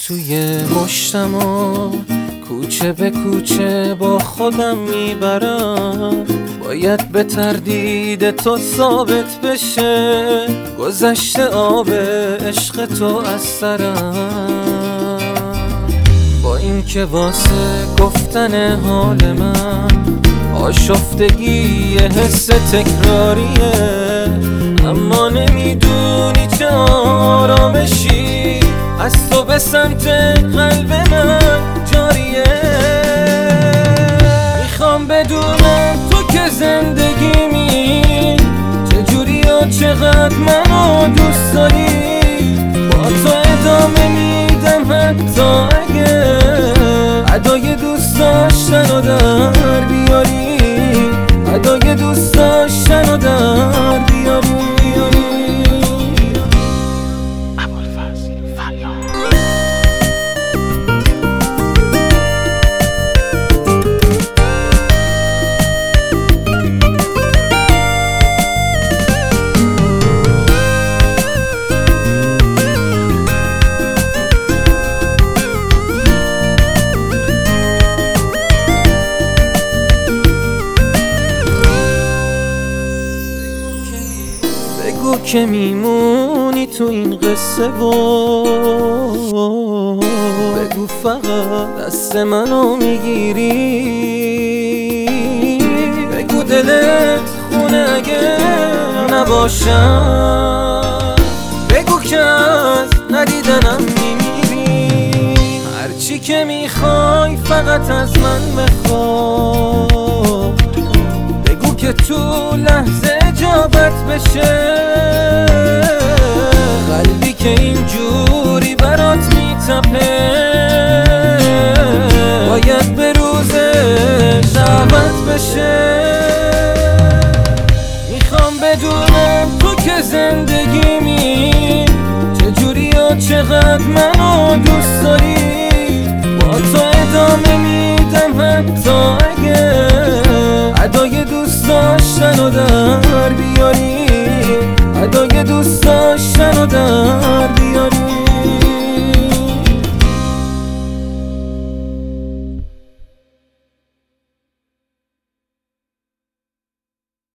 توی مشتم و کوچه به کوچه با خودم میبرم، باید به تردید تو ثابت بشه گذشته آب عشق تو از سرم. با این که واسه گفتن حال من آشفتگی حس تکراریه، اما نمیدونی چه آرامشی از تو به سمت قلب من جاریه. میخوام بدونم تو که زندگیمی چجوری و چقدر منو دوست داری، با تو ادامه میدم حتی اگه ادای دوست داشتن رو در بیاری، ادای دوست داشتن رو در بیاری. بگو که میمونی تو این قصه و بگو فقط دست منو میگیری، بگو دلت خونه اگه نباشم، بگو که از ندیدنم میمیری. هرچی که میخوای فقط از من بخوای، بگو که تو لحظه اجابت بشه، قلبی که اینجوری برات میتپه باید به روزش دعوت بشه. میخوام بدونم تو که زندگیمی چجوری و چقدر منو دوست داری،